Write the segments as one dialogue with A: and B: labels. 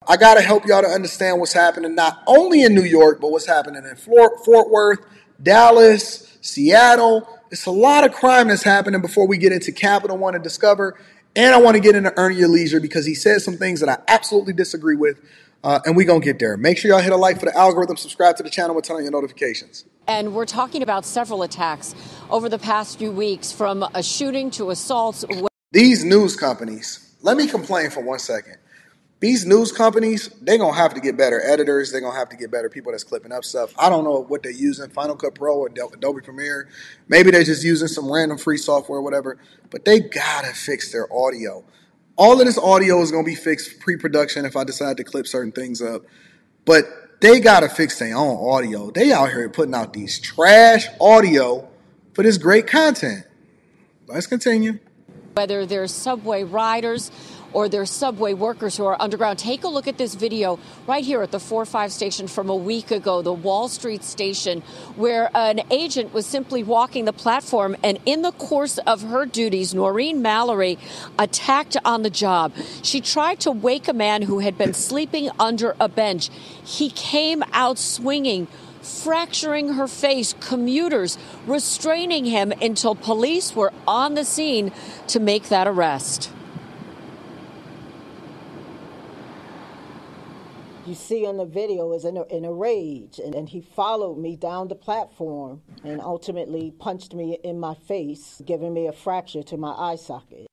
A: I got to help y'all to understand what's happening not only in New York, but what's happening in Fort Worth, Dallas, Seattle. It's a lot of crime that's happening before we get into Capital One and Discover. And I want to get into Earn Your Leisure because he said some things that I absolutely disagree with. And we're going to get there. Make sure y'all hit a like for the algorithm, subscribe to the channel, and turn on your notifications.
B: And we're talking about several attacks over the past few weeks, from a shooting to assaults.
A: These news companies, let me complain for 1 second. These news companies, they're going to have to get better editors. They're going to have to get better people that's clipping up stuff. I don't know what they're using, Final Cut Pro or Adobe Premiere. Maybe they're just using some random free software or whatever. But they got to fix their audio. All of this audio is going to be fixed pre-production if I decide to clip certain things up. But they got to fix their own audio. They out here putting out these trash audio for this great content. Let's continue.
B: Whether they're subway riders or they're subway workers who are underground. Take a look at this video right here at the 4-5 station from a week ago, the Wall Street station, where an agent was simply walking the platform, and in the course of her duties, Noreen Mallory attacked on the job. She tried to wake a man who had been sleeping under a bench. He came out swinging, fracturing her face, commuters restraining him until police were on the scene to make that arrest.
C: You see on the video is in a rage, and he followed me down the platform and ultimately punched me in my face, giving me a fracture to my eye socket.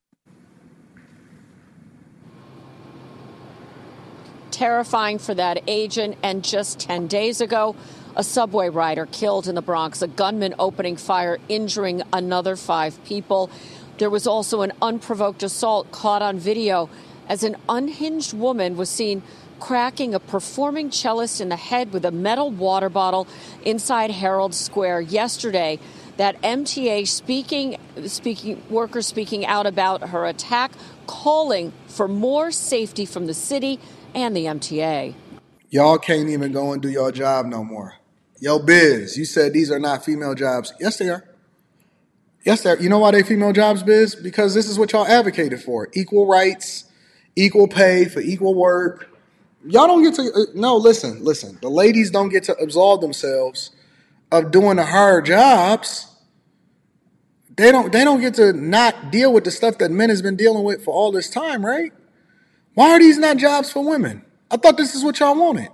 B: Terrifying for that agent. And just 10 days ago, a subway rider killed in the Bronx, a gunman opening fire, injuring another 5 people. There was also an unprovoked assault caught on video as an unhinged woman was seen cracking a performing cellist in the head with a metal water bottle inside Herald Square yesterday. That MTA worker speaking out about her attack, calling for more safety from the city and the MTA.
A: Y'all can't even go and do your job no more. Yo, Biz, you said these are not female jobs. Yes, they are. Yes, they are. You know why they female jobs, Biz? Because this is what y'all advocated for. Equal rights, equal pay for equal work. Y'all don't get to, no, listen. The ladies don't get to absolve themselves of doing the hard jobs. They don't get to not deal with the stuff that men has been dealing with for all this time, right? Why are these not jobs for women? I thought this is what y'all wanted.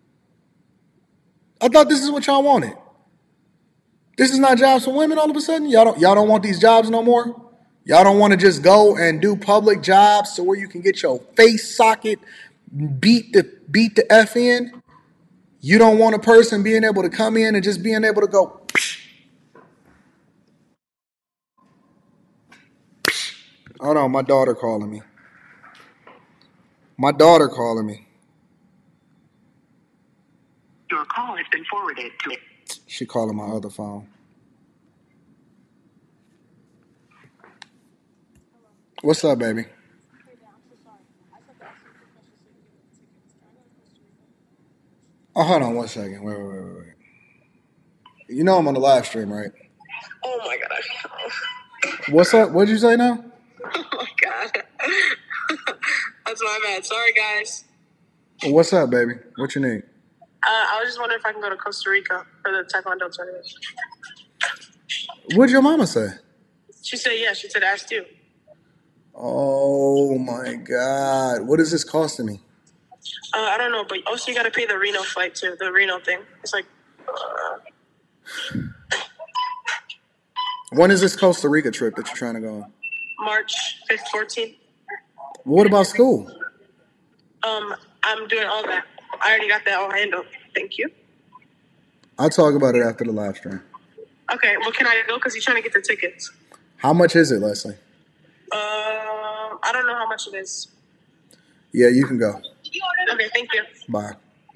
A: This is not jobs for women all of a sudden? Y'all don't want these jobs no more? Y'all don't want to just go and do public jobs to where you can get your face socket beat the F in? You don't want a person being able to come in and just being able to go, psh. Hold on, my daughter calling me.
D: Your call has been forwarded to it.
A: She calling my other phone. What's up, baby? Oh, hold on 1 second. Wait. You know I'm on the live stream, right?
D: Oh my gosh.
A: What's up? What'd you say now?
D: Oh my god. That's my bad. Sorry, guys.
A: What's up, baby? What you need?
D: I was just wondering if I can go to Costa Rica for the Taekwondo tournament.
A: What'd your mama say?
D: She said yeah. She said ask you.
A: Oh my God. What is this costing me?
D: I don't know, but also you got to pay the Reno flight too. The Reno thing. It's like.
A: When is this Costa Rica trip that you're trying to go on?
D: March 5th, 14th.
A: What about school?
D: I'm doing all that. I already got that all handled. Thank you.
A: I'll talk about it after the live stream.
D: Okay, well, can I go? Because he's trying to get the tickets.
A: How much is it, Leslie?
D: I don't know how much it is.
A: Yeah, you can go.
D: Okay, thank you.
A: Bye.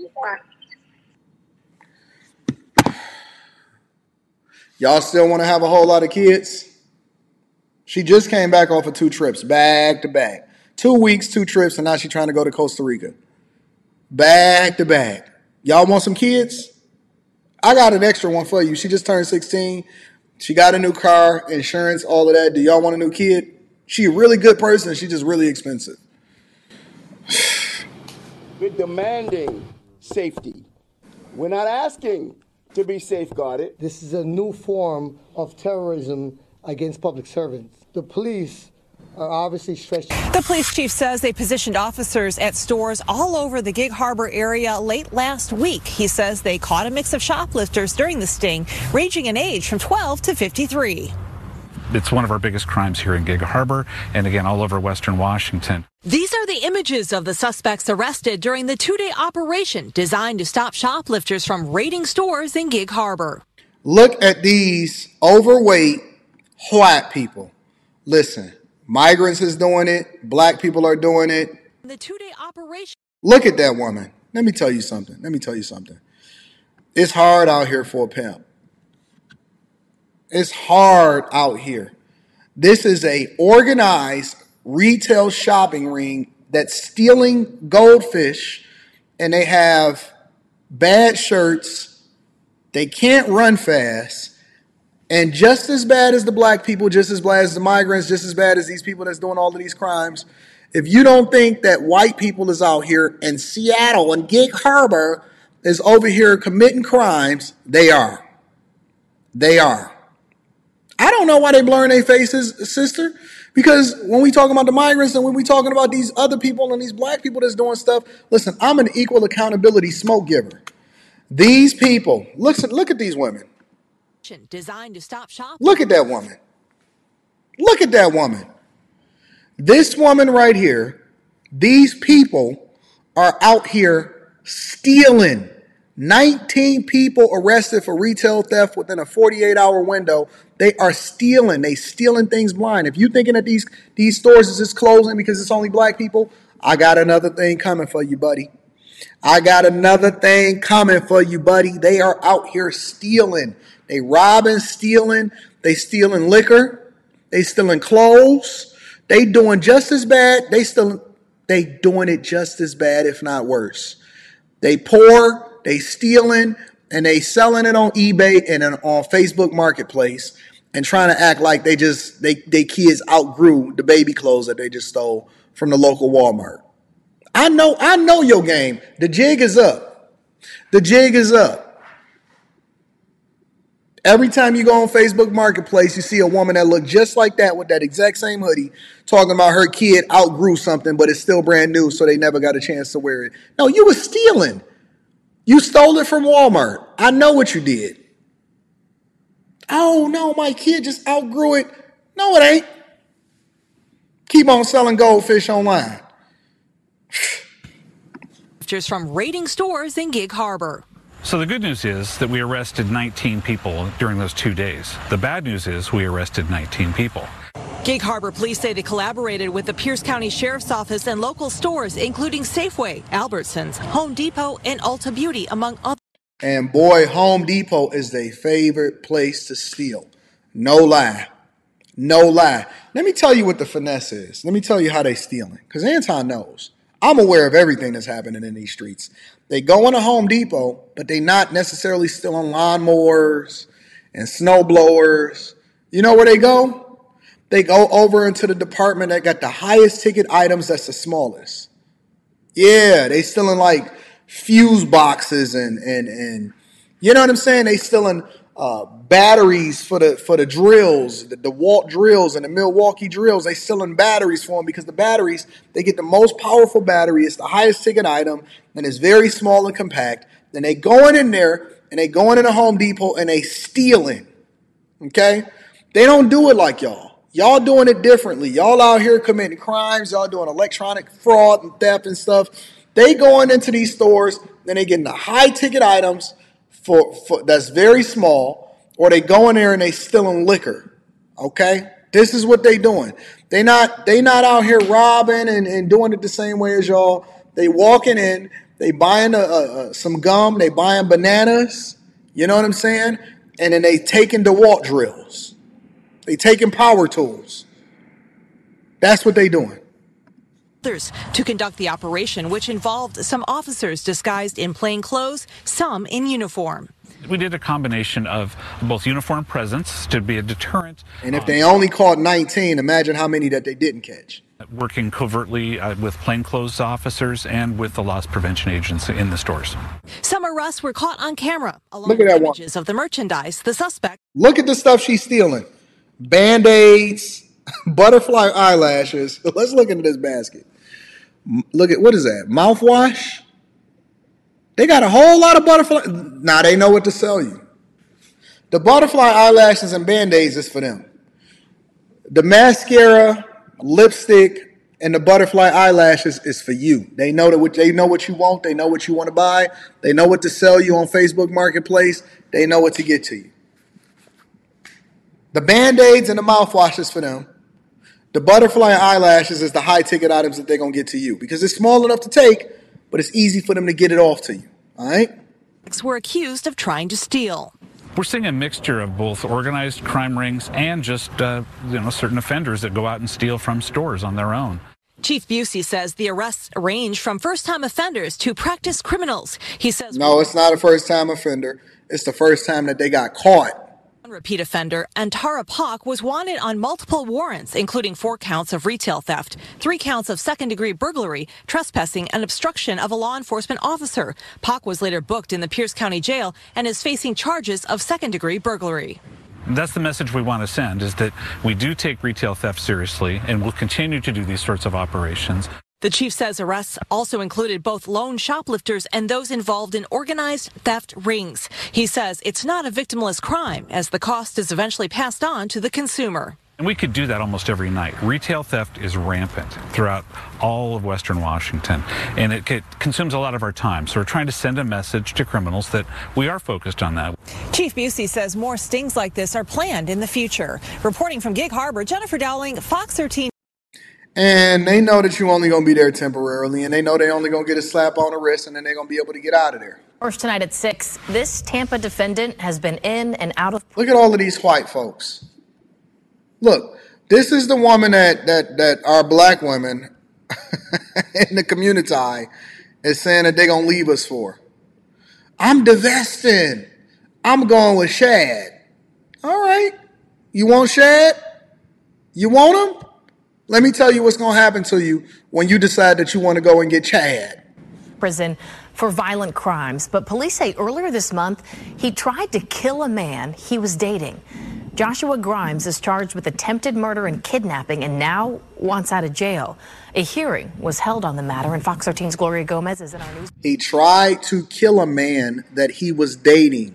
D: Bye.
A: Y'all still want to have a whole lot of kids? She just came back off of 2 trips, back to back. 2 weeks, 2 trips, and now she's trying to go to Costa Rica. Back to back. Y'all want some kids? I got an extra one for you. She just turned 16. She got a new car, insurance, all of that. Do y'all want a new kid? She a really good person. She's just really expensive.
E: We're demanding safety. We're not asking to be safeguarded.
F: This is a new form of terrorism against public servants. The police are obviously stretched.
G: The police chief says they positioned officers at stores all over the Gig Harbor area late last week. He says they caught a mix of shoplifters during the sting, ranging in age from 12 to 53.
H: It's one of our biggest crimes here in Gig Harbor and again all over Western Washington.
G: These are the images of the suspects arrested during the two-day operation designed to stop shoplifters from raiding stores in Gig Harbor.
A: Look at these overweight white people. Listen, migrants is doing it. Black people are doing it.
G: The two-day operation.
A: Look at that woman. Let me tell you something. It's hard out here for a pimp. It's hard out here. This is a organized retail shopping ring that's stealing goldfish, and they have bad shirts. They can't run fast. And just as bad as the black people, just as bad as the migrants, just as bad as these people that's doing all of these crimes, if you don't think that white people is out here in Seattle and Gig Harbor is over here committing crimes, they are. They are. I don't know why they blurring their faces, sister, because when we talking about the migrants and when we talking about these other people and these black people that's doing stuff, listen, I'm an equal accountability smoke giver. These people, look at these women.
G: Designed to stop shopping.
A: Look at that woman. Look at that woman. This woman right here, these people are out here stealing. 19 people arrested for retail theft within a 48-hour window. They are stealing. They stealing things blind. If you're thinking that these stores is just closing because it's only black people, I got another thing coming for you, buddy. I got another thing coming for you, buddy. They are out here stealing. They robbing, stealing. They stealing liquor. They stealing clothes. They doing just as bad. They doing it just as bad, if not worse. They poor. They stealing and they selling it on eBay and on Facebook Marketplace and trying to act like they kids outgrew the baby clothes that they just stole from the local Walmart. I know your game. The jig is up. The jig is up. Every time you go on Facebook Marketplace, you see a woman that looked just like that with that exact same hoodie talking about her kid outgrew something, but it's still brand new, so they never got a chance to wear it. No, you were stealing. You stole it from Walmart. I know what you did. Oh, no, my kid just outgrew it. No, it ain't. Keep on selling goldfish online.
G: From raiding stores in Gig Harbor.
H: So the good news is that we arrested 19 people during those 2 days. The bad news is we arrested 19 people.
G: Gig Harbor police say they collaborated with the Pierce County Sheriff's Office and local stores, including Safeway, Albertsons, Home Depot, and Ulta Beauty, among others.
A: And boy, Home Depot is their favorite place to steal. No lie. No lie. Let me tell you what the finesse is. Let me tell you how they stealing. Because Anton knows. I'm aware of everything that's happening in these streets. They go into Home Depot, but they not necessarily stealing lawnmowers and snow blowers. You know where they go? They go over into the department that got the highest ticket items that's the smallest. Yeah, they stealing like fuse boxes and you know what I'm saying? They stealing batteries for the drills, the DeWalt drills and the Milwaukee drills. They stealing batteries for them because the batteries, they get the most powerful battery. It's the highest ticket item and it's very small and compact. Then they going in there and they going into Home Depot and they stealing. Okay? They don't do it like y'all. Y'all doing it differently. Y'all out here committing crimes. Y'all doing electronic fraud and theft and stuff. They going into these stores, then they getting the high ticket items for that's very small, or they go in there and they stealing liquor. Okay? This is what they doing. They not out here robbing and doing it the same way as y'all. They walking in, they buying some gum, they buying bananas, you know what I'm saying? And then they taking DeWalt drills. They taking power tools. That's what they doing.
G: To conduct the operation, which involved some officers disguised in plain clothes, some in uniform.
H: We did a combination of both uniform presence to be a deterrent.
A: And if they only caught 19, imagine how many that they didn't catch.
H: Working covertly with plainclothes officers and with the loss prevention agents in the stores.
G: Some arrests were caught on camera, along
A: Look at
G: with
A: that one.
G: images of the merchandise the suspect.
A: Look at the stuff she's stealing. Band-Aids, butterfly eyelashes. Let's look into this basket. Look at, what is that? Mouthwash? They got a whole lot of butterfly. Now they know what to sell you. The butterfly eyelashes and Band-Aids is for them. The mascara, lipstick, and the butterfly eyelashes is for you. They know what you want. They know what you want to buy. They know what to sell you on Facebook Marketplace. They know what to get to you. The Band-Aids and the mouthwash is for them. The butterfly eyelashes is the high-ticket items that they're going to get to you because it's small enough to take, but it's easy for them to get it off to you. All right?
G: Were accused of trying to steal.
H: We're seeing a mixture of both organized crime rings and just certain offenders that go out and steal from stores on their own.
G: Chief Busey says the arrests range from first-time offenders to practice criminals. He says
A: no, it's not a first-time offender. It's the first time that they got caught.
G: Repeat offender Antara Pak was wanted on multiple warrants, including 4 counts of retail theft, 3 counts of second-degree burglary, trespassing, and obstruction of a law enforcement officer. Pak was later booked in the Pierce County Jail and is facing charges of second-degree burglary.
H: That's the message we want to send, is that we do take retail theft seriously and will continue to do these sorts of operations.
G: The chief says arrests also included both lone shoplifters and those involved in organized theft rings. He says it's not a victimless crime, as the cost is eventually passed on to the consumer.
H: And we could do that almost every night. Retail theft is rampant throughout all of Western Washington, and it consumes a lot of our time. So we're trying to send a message to criminals that we are focused on that.
G: Chief Busey says more stings like this are planned in the future. Reporting from Gig Harbor, Jennifer Dowling, Fox 13.
A: And they know that you're only going to be there temporarily, and they know they're only going to get a slap on the wrist, and then they're going to be able to get out of there.
I: First tonight at 6, this Tampa defendant has been in and out of...
A: Look at all of these white folks. Look, this is the woman that our black women in the community is saying that they're going to leave us for. I'm divesting. I'm going with Shad. All right. You want Shad? You want him? Let me tell you what's going to happen to you when you decide that you want to go and get Chad.
I: Prison for violent crimes. But police say earlier this month, he tried to kill a man he was dating. Joshua Grimes is charged with attempted murder and kidnapping and now wants out of jail. A hearing was held on the matter, and Fox 13's Gloria Gomez is in our news.
A: He tried to kill a man that he was dating.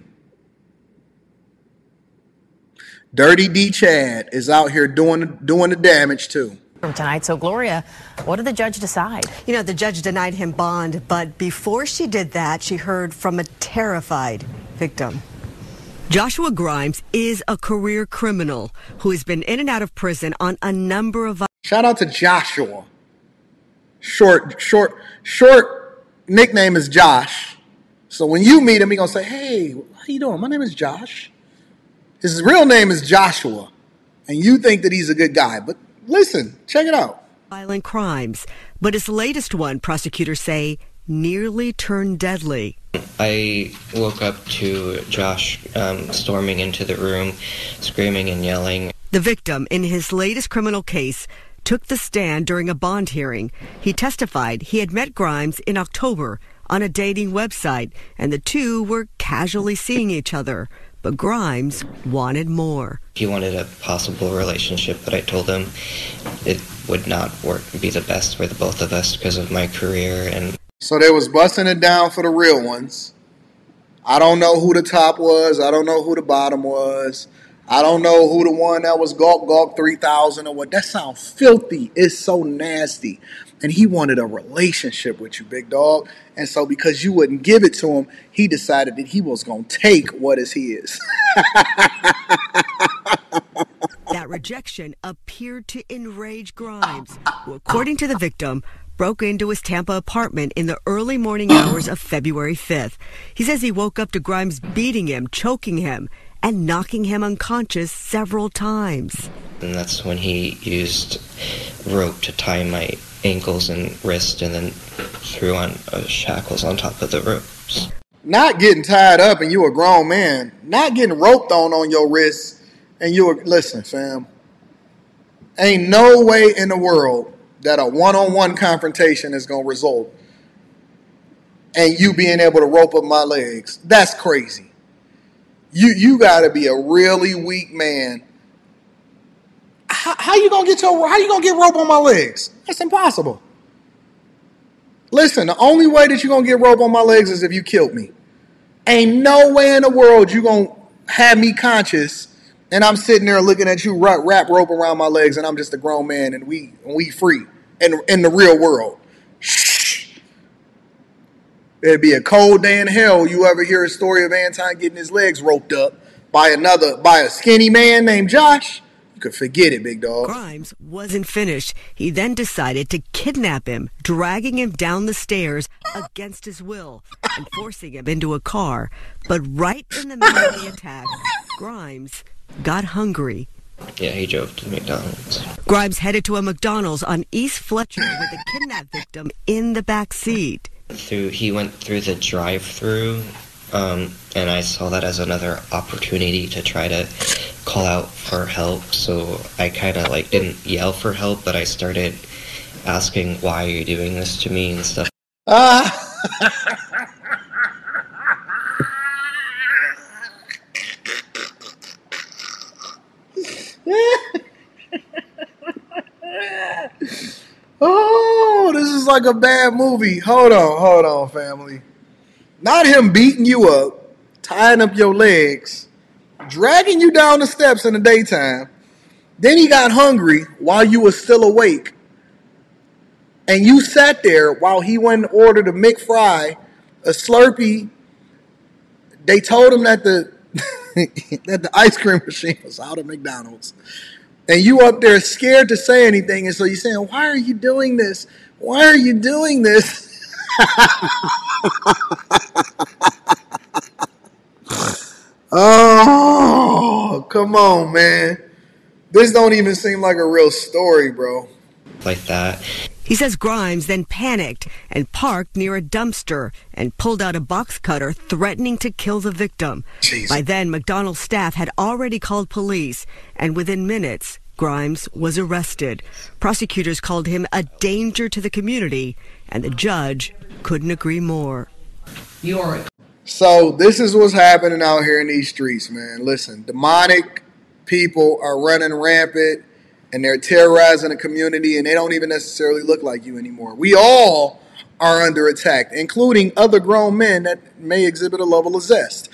A: Dirty D Chad is out here doing the damage too.
I: From tonight. So, Gloria, what did the judge decide?
J: You know, the judge denied him bond, but before she did that, she heard from a terrified victim. Joshua Grimes is a career criminal who has been in and out of prison on a number of...
A: Shout out to Joshua. Short nickname is Josh. So when you meet him, he's going to say, hey, how you doing? My name is Josh. His real name is Joshua. And you think that he's a good guy. But listen, check it out.
J: Violent crimes. But his latest one, prosecutors say, nearly turned deadly.
K: I woke up to Josh storming into the room, screaming and yelling.
J: The victim in his latest criminal case took the stand during a bond hearing. He testified he had met Grimes in October on a dating website, and the two were casually seeing each other. But Grimes wanted more.
K: He wanted a possible relationship, but I told him it would not be the best for the both of us because of my career. And
A: so they was busting it down for the real ones. I don't know who the top was. I don't know who the bottom was. I don't know who the one that was Gawk 3000 or what. That sounds filthy. It's so nasty. And he wanted a relationship with you, big dog. And so because you wouldn't give it to him, he decided that he was going to take what is his.
J: That rejection appeared to enrage Grimes, who, according to the victim, broke into his Tampa apartment in the early morning hours of February 5th. He says he woke up to Grimes beating him, choking him, and knocking him unconscious several times.
K: And that's when he used rope to tie my ankles and wrist and then threw on shackles on top of the ropes.
A: Not getting tied up and you a grown man. Not getting roped on your wrists and you were... Listen, fam. Ain't no way in the world that a one-on-one confrontation is going to result and you being able to rope up my legs. That's crazy. You got to be a really weak man. How you gonna get rope on my legs? That's impossible. Listen, the only way that you're gonna get rope on my legs is if you killed me. Ain't no way in the world you gonna have me conscious and I'm sitting there looking at you wrap rope around my legs and I'm just a grown man and we free in the real world. It'd be a cold day in hell. You ever hear a story of Anton getting his legs roped up by a skinny man named Josh? You could forget it, big dog.
J: Grimes wasn't finished. He then decided to kidnap him, dragging him down the stairs against his will and forcing him into a car. But right in the middle of the attack, Grimes got hungry.
K: Yeah, he drove to McDonald's.
J: Grimes headed to a McDonald's on East Fletcher with the kidnapped victim in the back seat.
K: He went through the drive-through, and I saw that as another opportunity to try to call out for help. So I kind of didn't yell for help, but I started asking, "Why are you doing this to me?" and stuff.
A: Oh, this is like a bad movie. Hold on, family. Not him beating you up, tying up your legs, dragging you down the steps in the daytime. Then he got hungry while you were still awake. And you sat there while he went and ordered a McFry, a Slurpee. They told him that the that the ice cream machine was out of McDonald's. And you up there scared to say anything. And so you're saying, why are you doing this? Why are you doing this? Oh, come on, man. This don't even seem like a real story, bro.
K: Like that.
J: He says Grimes then panicked and parked near a dumpster and pulled out a box cutter, threatening to kill the victim.
A: Jeez.
J: By then, McDonald's staff had already called police, and within minutes, Grimes was arrested. Prosecutors called him a danger to the community, and the judge couldn't agree more.
A: So this is what's happening out here in these streets, man. Listen, demonic people are running rampant, and they're terrorizing the community, and they don't even necessarily look like you anymore. We all are under attack, including other grown men that may exhibit a level of zest.